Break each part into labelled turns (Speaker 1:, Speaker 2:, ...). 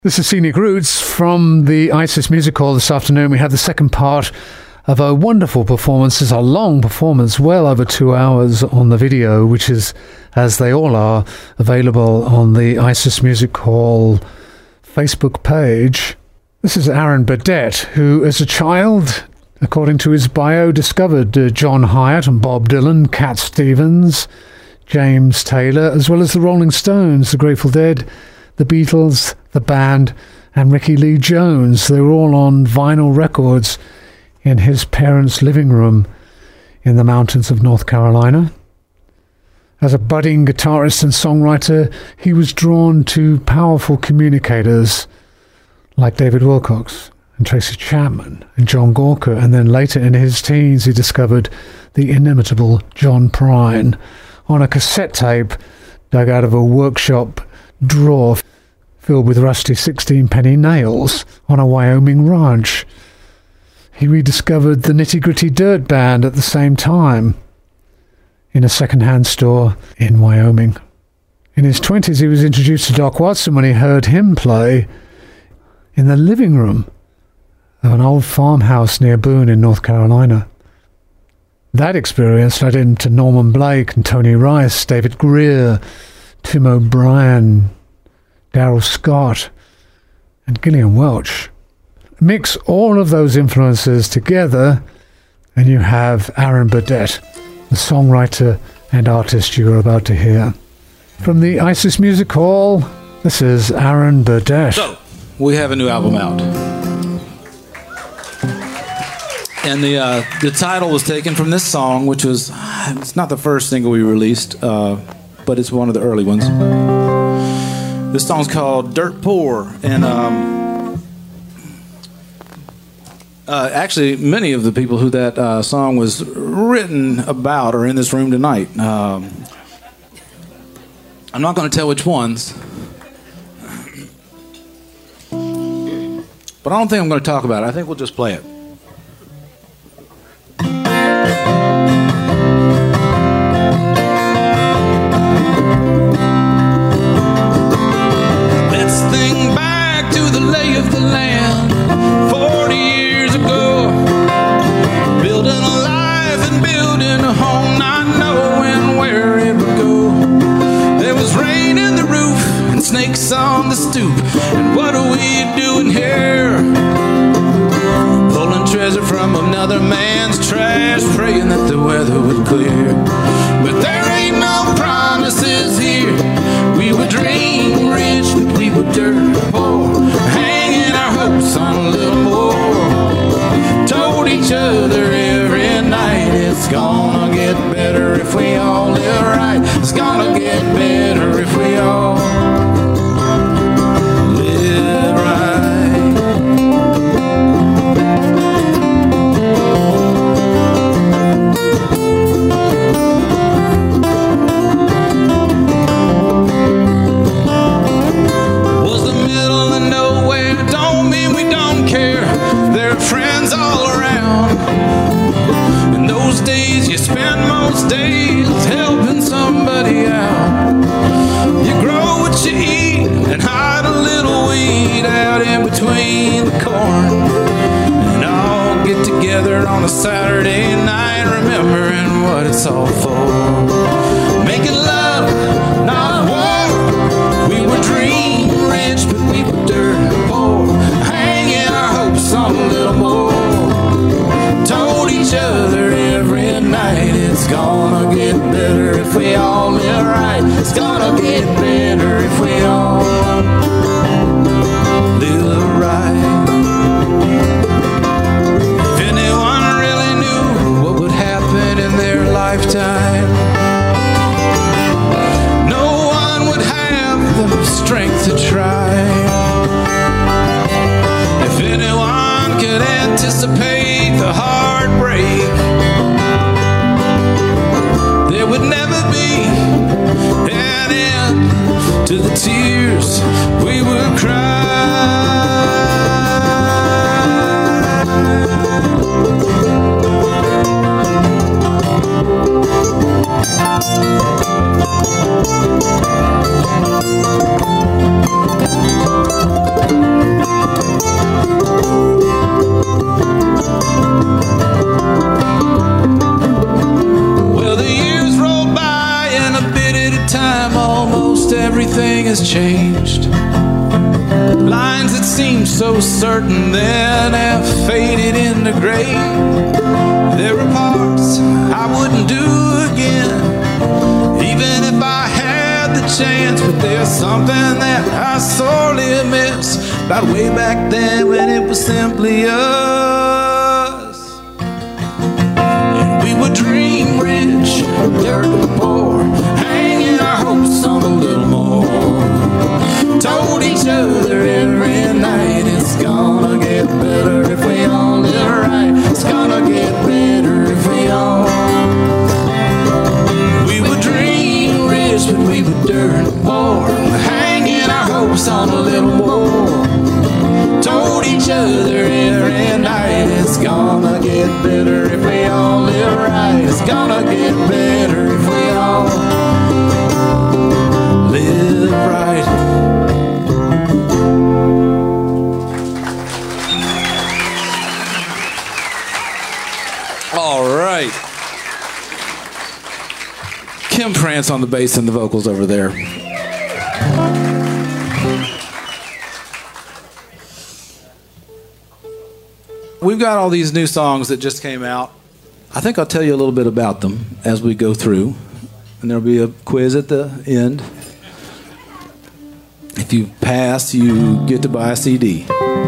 Speaker 1: This is Scenic Roots from the ISIS Music Hall this afternoon. We have the second part of a wonderful performance. It's a long performance, well over 2 hours on the video, which is, as they all are, available on the ISIS Music Hall Facebook page. This is Aaron Burdett, who as a child, according to his bio, discovered John Hyatt and Bob Dylan, Cat Stevens, James Taylor, as well as the Rolling Stones, the Grateful Dead, the Beatles, the band, and Ricky Lee Jones. They were all on vinyl records in his parents' living room in the mountains of North Carolina. As a budding guitarist and songwriter, he was drawn to powerful communicators like David Wilcox and Tracy Chapman and John Gorka, and then later in his teens he discovered the inimitable John Prine on a cassette tape dug out of a workshop drawer filled with rusty 16-penny nails on a Wyoming ranch. He rediscovered the Nitty Gritty Dirt Band at the same time in a second-hand store in Wyoming. In his 20s, he was introduced to Doc Watson when he heard him play in the living room of an old farmhouse near Boone in North Carolina. That experience led him to Norman Blake and Tony Rice, David Greer, Tim O'Brien, Daryl Scott, and Gillian Welch. Mix all of those influences together and you have Aaron Burdett, the songwriter and artist you are about to hear. From the ISIS Music Hall, this is Aaron Burdett.
Speaker 2: So, we have a new album out. And the title was taken from this song, which was, it's not the first single we released, but it's one of the early ones. This song's called Dirt Poor, and actually many of the people who that song was written about are in this room tonight. I'm not going to tell which ones, but I don't think I'm going to talk about it. I think we'll just play it. Think back to the lay of the land 40 years ago, building a life and building a home, not knowing where it would go. There was rain in the roof and snakes on the stoop, and what are we doing here? Pulling treasure from another man's trash, praying that the weather would clear. But there ain't no promises here. We would dream rich, but we were dirt poor, hanging our hopes on a little more. Told each other every night it's gonna get better if we all live right. It's gonna get better if we all live right. Friends all around. In those days you spend most days helping somebody out. You grow what you eat and hide a little weed out in between the corn, and all get together on a Saturday night remembering what it's all for. Making love, not war. We were dream rich, but we were dirt poor, hanging our hopes on a little more. Told each other every night it's gonna get better if we all live right. It's gonna get better if we all live right. If anyone really knew what would happen in their lifetime, no one would have the strength to try. Lines that seemed so certain then have faded into gray. There are parts I wouldn't do again, even if I had the chance. But there's something that I sorely miss about way back then when it was simply us. And we would dream rich, dirt poor, hanging our hopes on a little more. Told each other every night it's gonna get better if we all live right. It's gonna get better if we all. We would dream rich, but we were dirt poor, hanging our hopes on a little more. Told each other every night it's gonna get better if we all live right. It's gonna get better if we all live right. All right. Kim Prance on the bass and the vocals over there. We've got all these new songs that just came out. I think I'll tell you a little bit about them as we go through. And there'll be a quiz at the end. If you pass, you get to buy a CD.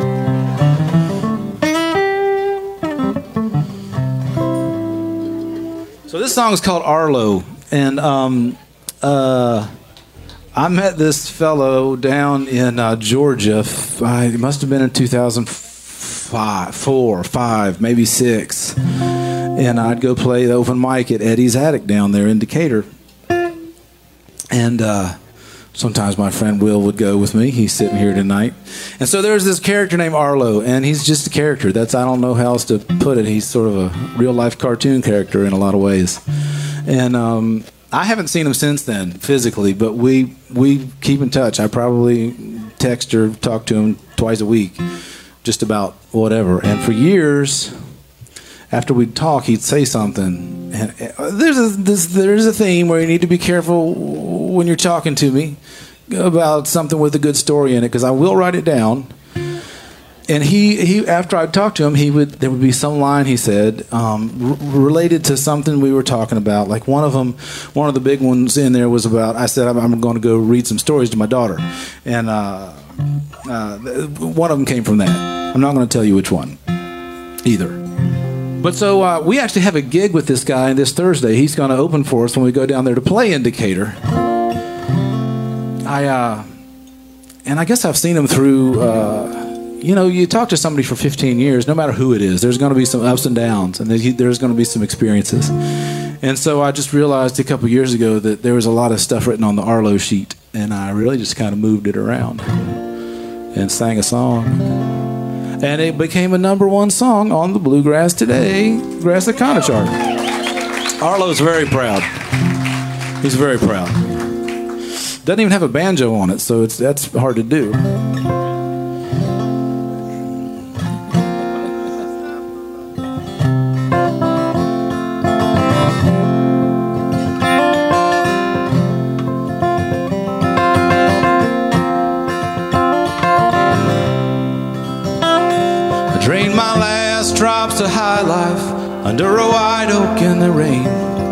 Speaker 2: So this song is called Arlo. And I met this fellow down in Georgia. It must have been in 2005, 4, 5, maybe 6. And I'd go play the open mic at Eddie's Attic down there in Decatur. And sometimes my friend Will would go with me. He's sitting here tonight. And so there's this character named Arlo, and he's just a character. I don't know how else to put it. He's sort of a real-life cartoon character in a lot of ways. And I haven't seen him since then, physically, but we keep in touch. I probably text or talk to him twice a week, just about whatever. And for years, after we'd talk, he'd say something. And there's a theme where you need to be careful when you're talking to me about something with a good story in it, because I will write it down. And he after I'd talk to him, there would be some line he said related to something we were talking about. Like one of the big ones in there was about, I said I'm going to go read some stories to my daughter, and one of them came from that. I'm not going to tell you which one either. But so we actually have a gig with this guy this Thursday. He's going to open for us when we go down there to play in Decatur. And I guess I've seen him through. You talk to somebody for 15 years, no matter who it is, there's going to be some ups and downs, and there's going to be some experiences. And so I just realized a couple years ago that there was a lot of stuff written on the Arlo sheet, and I really just kind of moved it around and sang a song. And it became a #1 song on the Bluegrass Today Grassicana chart. Arlo's very proud. He's very proud. Doesn't even have a banjo on it, so that's hard to do. Drained my last drops of high life under a white oak in the rain.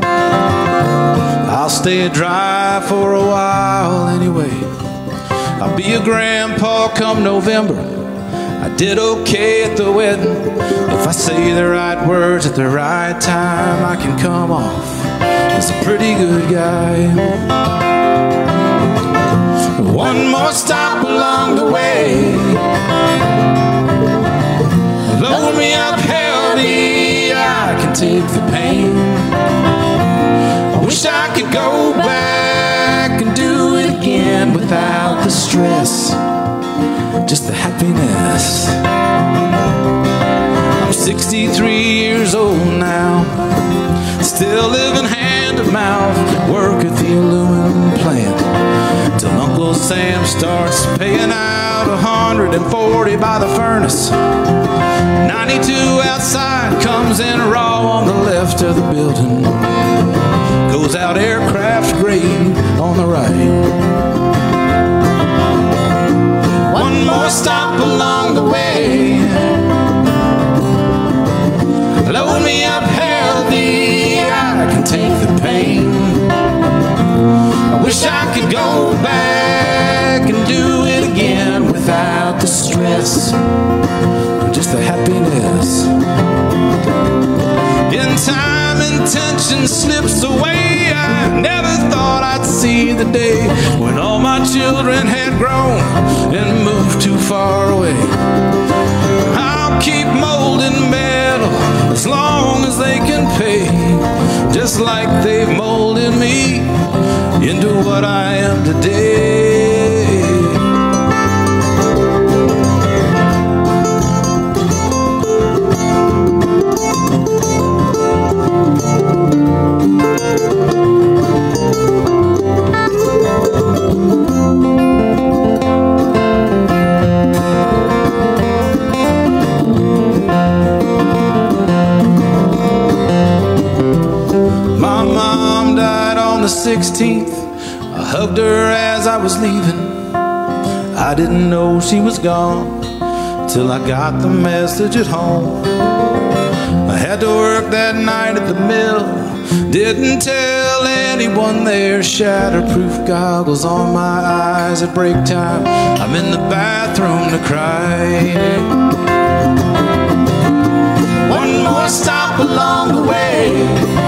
Speaker 2: I'll stay dry for a while anyway. I'll be a grandpa come November. I did okay at the wedding. If I say the right words at the right time, I can come off as a pretty good guy. One more stop along the way. Load me up heavy, I can take the pain. I wish I could go back and do it again without the stress, just the happiness. I'm 63 years old now, still living hand to mouth, work at the aluminum plant, till Uncle Sam starts paying out 140 by the furnace. 92 outside, comes in raw on the left of the building, goes out aircraft grade on the right. one more stop along the way. Load me up heavy, I can take the pain. I wish I could go back and do it again without the stress, just the happiness. In time, intention slips away. I never thought I'd see the day when all my children had grown and moved too far away. I'll keep molding metal as long as they can pay, just like they've molded me into what I am today. My mom died on the 16th. I hugged her as I was leaving. I didn't know she was gone till I got the message at home. I had to work that night at the mill. Didn't tell anyone there. Shatterproof goggles on my eyes at break time. I'm in the bathroom to cry. One more stop along the way.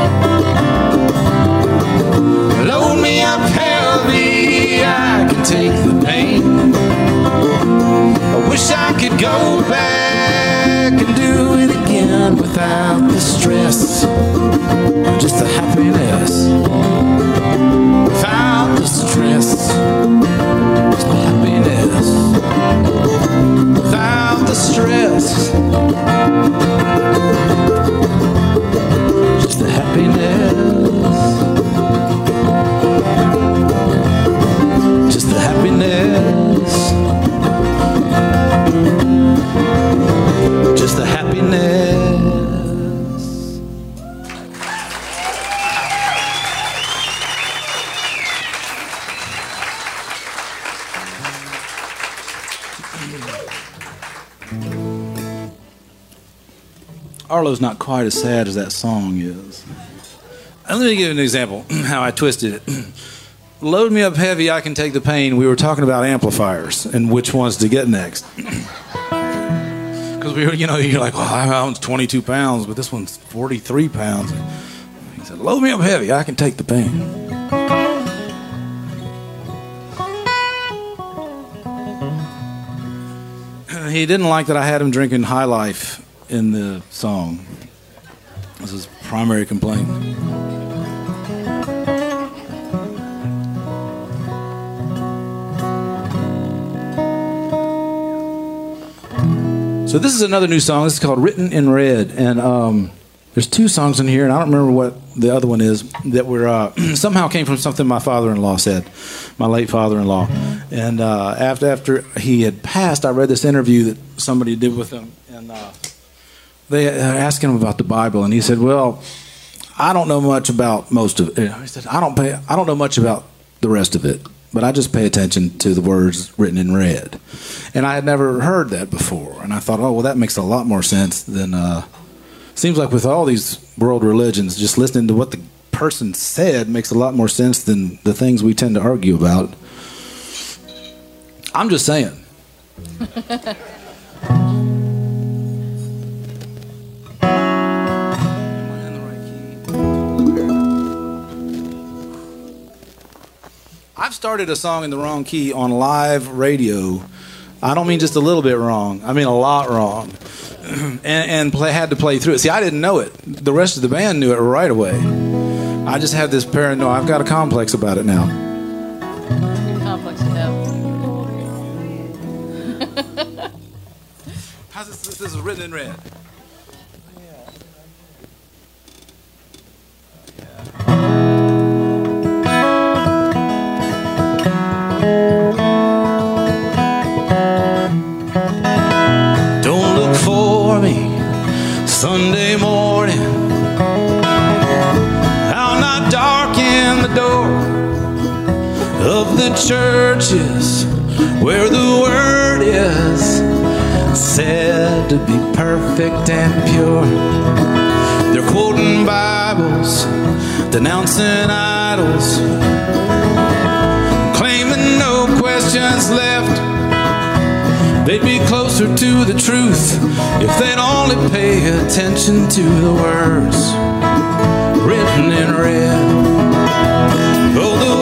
Speaker 2: Load me up heavy, I can take the pain. I wish I could go back and do it again without the stress, just the happiness. Without the stress, just the happiness. Without the stress, just the happiness. Just the happiness. Just the happiness. Arlo's not quite as sad as that song is. Let me give you an example how I twisted it. Load me up heavy, I can take the pain. We were talking about amplifiers and which ones to get next. Because we were, you're like, oh, that one's 22 pounds, but this one's 43 pounds. He said, load me up heavy, I can take the pain. He didn't like that I had him drinking High Life in the song. This is his primary complaint. So this is another new song. This is called Written in Red. And there's two songs in here, and I don't remember what the other one is, that were somehow came from something my father-in-law said, my late father-in-law. And after he had passed, I read this interview that somebody did with him. And they asked him about the Bible, and he said, well, I don't know much about most of it. He said, I don't know much about the rest of it, but I just pay attention to the words written in red. And I had never heard that before. And I thought, oh, well, that makes a lot more sense than... seems like with all these world religions, just listening to what the person said makes a lot more sense than the things we tend to argue about. I'm just saying. I've started a song in the wrong key on live radio. I don't mean just a little bit wrong. I mean a lot wrong. and had to play through it. See, I didn't know it. The rest of the band knew it right away. I just had this paranoia. I've got a complex about it now.
Speaker 3: Good complex to have.
Speaker 2: How's this? This is written in red. Don't look for me Sunday morning. I'll not darken the door of the churches where the word is said to be perfect and pure. They're quoting Bibles, denouncing idols, claiming no questions left. They'd be closer to the truth if they'd only pay attention to the words written in red. Oh, the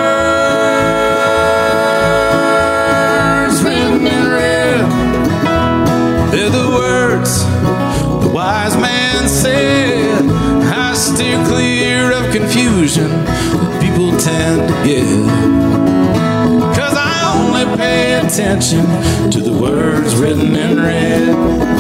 Speaker 2: words written in red, they're the words the wise man said. I steer clear of confusion that people tend to get, 'cause I only pay attention to the words written in red.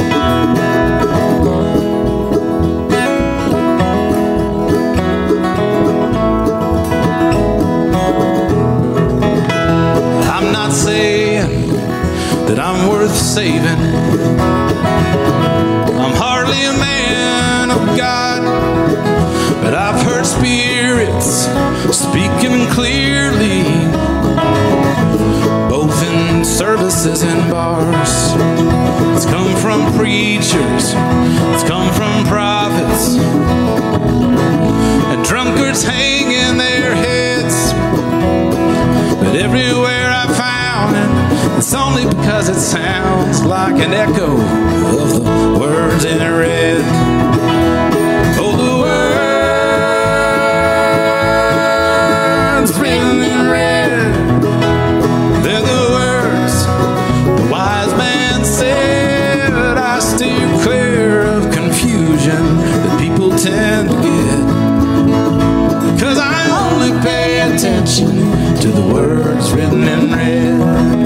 Speaker 2: I'm not saying that I'm worth saving. I'm hardly a man of God, but I've heard spirits speaking clearly, both in services and bars. It's come from preachers, it's come from prophets, and drunkards hanging their heads. But everywhere I found it, it's only because it sounds like an echo of the words in red. Oh, the words written in red, they're the words the wise man said. I steer clear of confusion that people tend to get, 'cause I only pay attention to the words written in red.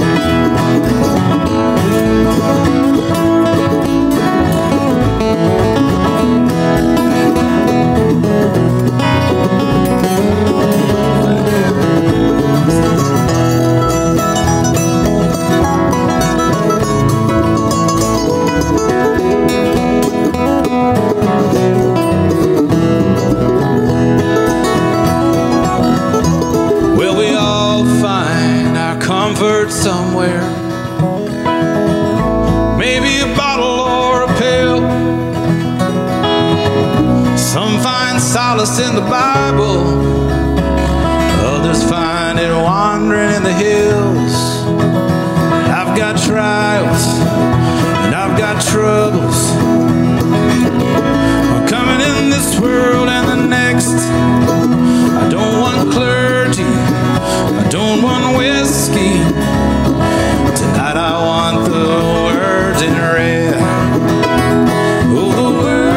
Speaker 2: Well, we all find our comfort somewhere, maybe a bottle or a pill. Some find solace in the Bible, others find it wandering in the hills. I've got trials and I've got troubles, I'm coming in this world and the next. I don't want clergy, I don't want whiskey. Tonight I want the words in red. Oh, the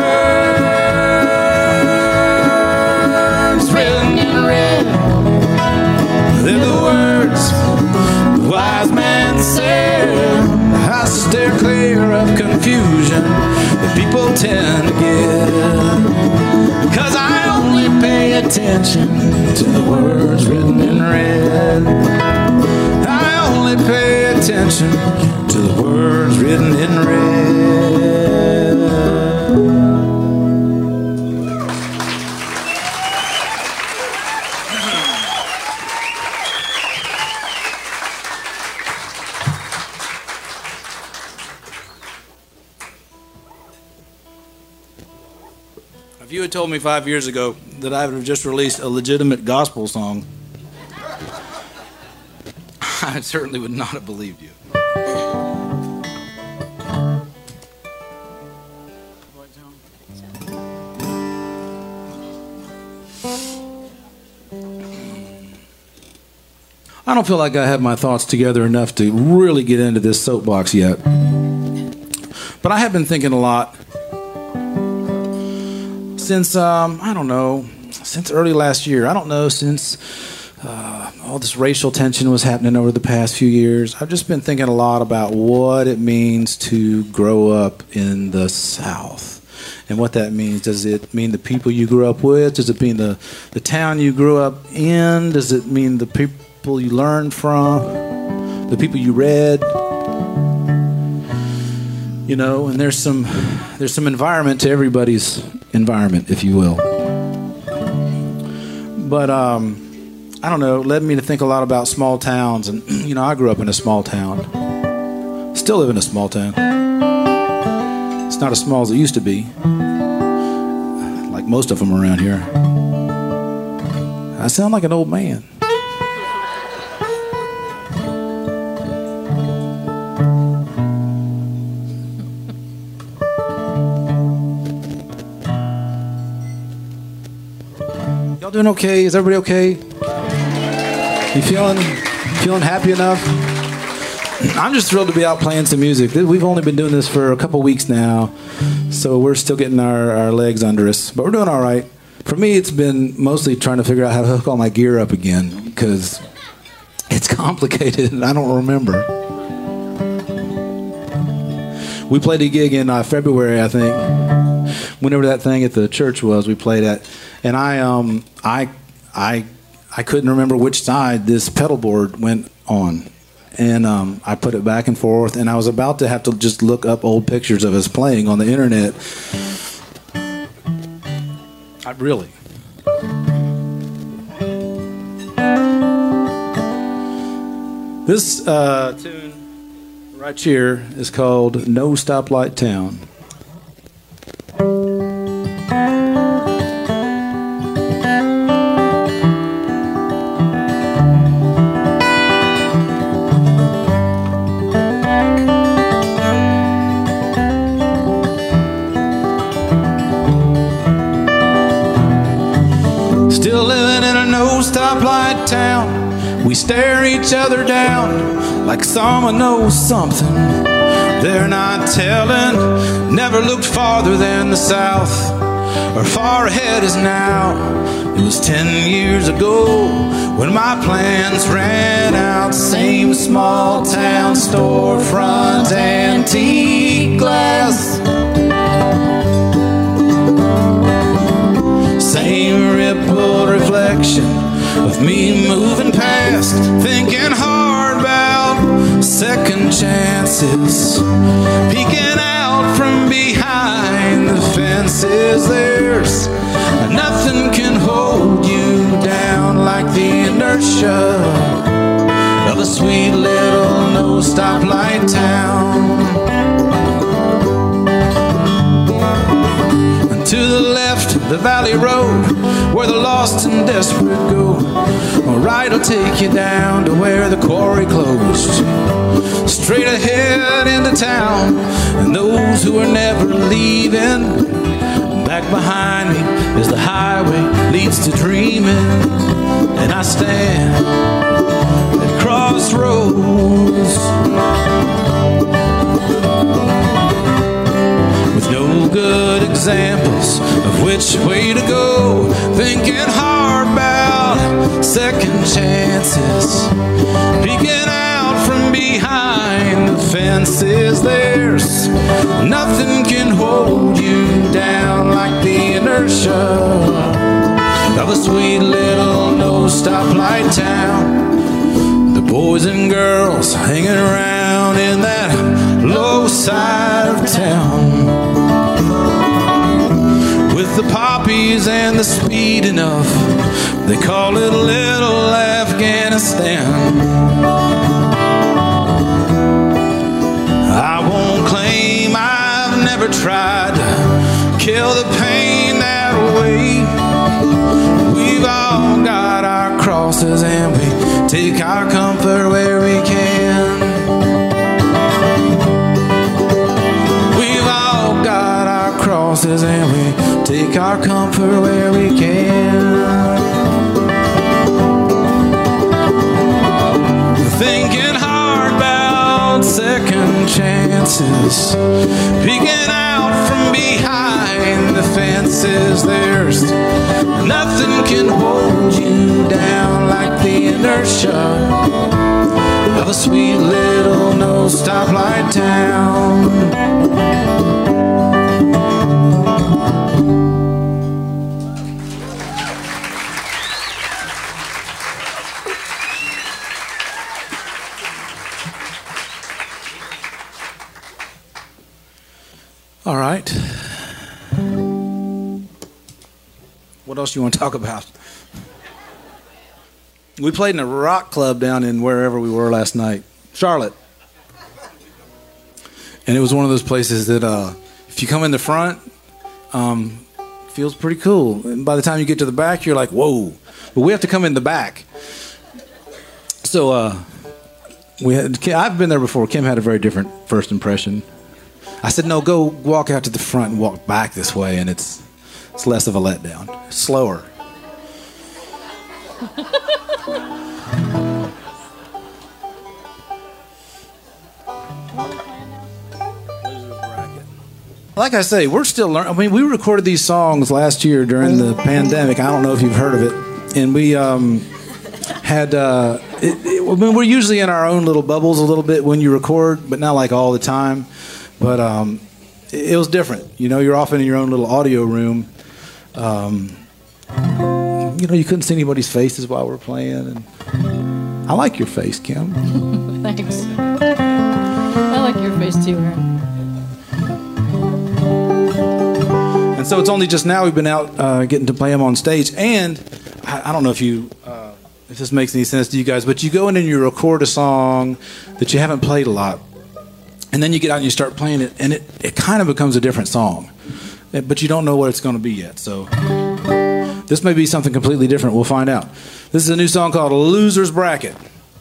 Speaker 2: words written in red, they're the words the wise man said. I steer clear of confusion that people tend to get, 'cause I only pay attention to the words written in red. I only pay attention to the words written in red. If you had told me 5 years ago that I would have just released a legitimate gospel song, I certainly would not have believed you. I don't feel like I have my thoughts together enough to really get into this soapbox yet. But I have been thinking a lot since, I don't know, since early last year. I don't know, since all this racial tension was happening over the past few years. I've just been thinking a lot about what it means to grow up in the South and what that means. Does it mean the people you grew up with? Does it mean the town you grew up in? Does it mean the people you learned from? The people you read? You know, and there's some environment to everybody's environment, if you will. But I don't know, led me to think a lot about small towns. And, you know, I grew up in a small town. Still live in a small town. It's not as small as it used to be, like most of them around here. I sound like an old man. Y'all doing okay? Is everybody okay? You feeling happy enough? I'm just thrilled to be out playing some music. We've only been doing this for a couple weeks now, so we're still getting our legs under us, but we're doing all right. For me, it's been mostly trying to figure out how to hook all my gear up again, because it's complicated and I don't remember. We played a gig in February, I think. Whenever that thing at the church was, we played at, and I couldn't remember which side this pedal board went on. And I put it back and forth, and I was about to have to just look up old pictures of us playing on the internet. Really. This tune right here is called No Stoplight Town. Stoplight town, we stare each other down like someone knows something they're not telling. Never looked farther than the south, or far ahead is now. It was 10 years ago when my plans ran out. Same small town storefront, antique glass, same rippled reflection of me moving past, thinking hard about second chances, peeking out from behind the fences. There's nothing can hold you down like the inertia of a sweet little no stoplight town. To the left, the valley road, where the lost and desperate go. A ride will take you down to where the quarry closed. Straight ahead into town, and those who are never leaving. Back behind me is the highway leads to dreaming. And I stand at crossroads with no good examples of which way to go, thinking hard about second chances, peeking out from behind the fences. There's nothing can hold you down like the inertia of a sweet little no stoplight town. The boys and girls hanging around in that low side of town, with the poppies and the speed enough, they call it Little Afghanistan. I won't claim I've never tried to kill the pain that way. We've all got our crosses and we take our comfort where we can. We've all got our crosses and we take our comfort where we can. Thinking hard about second chances, peeking out from behind the fences. There's nothing can hold you down like the inertia of a sweet little no stoplight town. All right. What else do you want to talk about? We played in a rock club down in wherever we were last night, Charlotte. And it was one of those places that if you come in the front, feels pretty cool. And by the time you get to the back, you're like, whoa. But we have to come in the back. So I've been there before. Kim had a very different first impression. I said, no, go walk out to the front and walk back this way, and it's less of a letdown. Slower. Like I say, we're still learning. I mean, we recorded these songs last year during the pandemic. I don't know if you've heard of it. And we had, I mean, we're usually in our own little bubbles a little bit when you record, but not like all the time. But it was different. You know, you're often in your own little audio room. You know, you couldn't see anybody's faces while we're playing. And I like your face, Kim.
Speaker 3: Thanks. I like your face too, Aaron.
Speaker 2: And so it's only just now we've been out getting to play them on stage. And I don't know if this makes any sense to you guys, but you go in and you record a song that you haven't played a lot. And then you get out and you start playing it, and it kind of becomes a different song. But you don't know what it's going to be yet. So this may be something completely different. We'll find out. This is a new song called Loser's Bracket.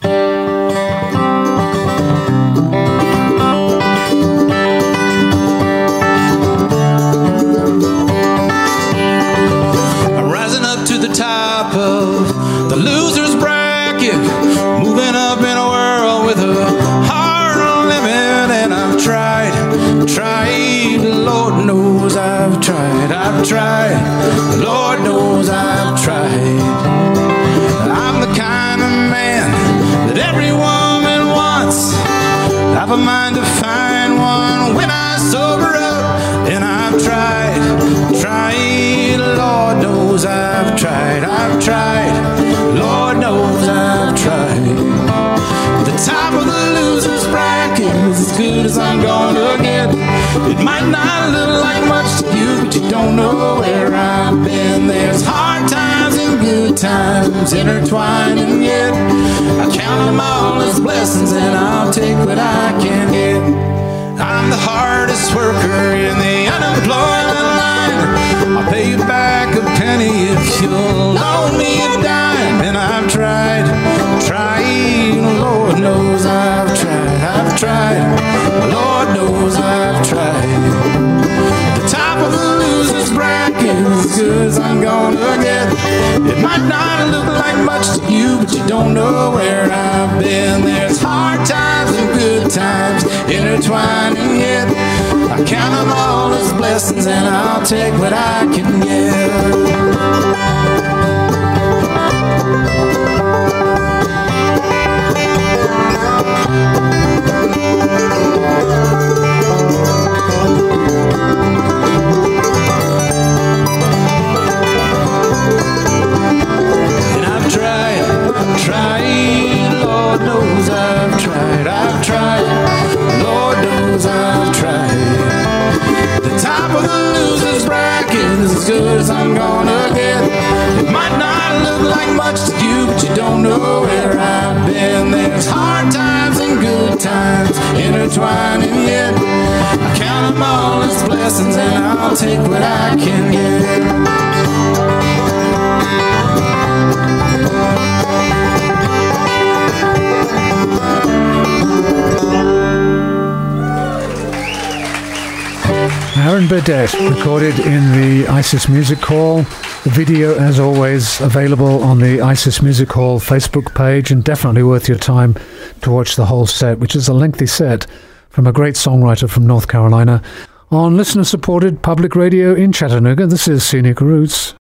Speaker 2: Top of the loser's bracket, moving up in a world with a hard limit. And I've tried, Lord knows I've tried, Lord knows I've tried. I'm the kind of man that every woman wants. I've a mind to find one when I sober up. And I've tried, Lord knows I've tried, Lord knows I've tried. The top of the loser's bracket is as good as I'm gonna get. It might not look like much to you, but you don't know where I've been. There's hard times and good times intertwined, and yet I count them all as blessings, and I'll take what I can get. I'm the hardest worker in the unemployment line. I'll pay you back a penny if you'll loan me a dime. And I've tried, Lord knows I've tried, Lord knows I've tried. The top of the loser's bracket is as good as I'm gonna get. It might not look like much to you, but you don't know where I've been. There's hard times and good times intertwined, and yet I count them all as blessings, and I'll take what I can get. And I've tried, Lord knows I've tried, Lord knows I've tried. The top of the loser's bracket is as good as I'm gonna get. It might not look like much to you, but you don't know where I've been. There's hard times and good times intertwined, and yet I count them all as blessings, and I'll take what I can get.
Speaker 1: Aaron Burdett, recorded in the ISIS Music Hall. The video, as always, available on the ISIS Music Hall Facebook page, and definitely worth your time to watch the whole set, which is a lengthy set from a great songwriter from North Carolina. On listener-supported public radio in Chattanooga, this is Scenic Roots.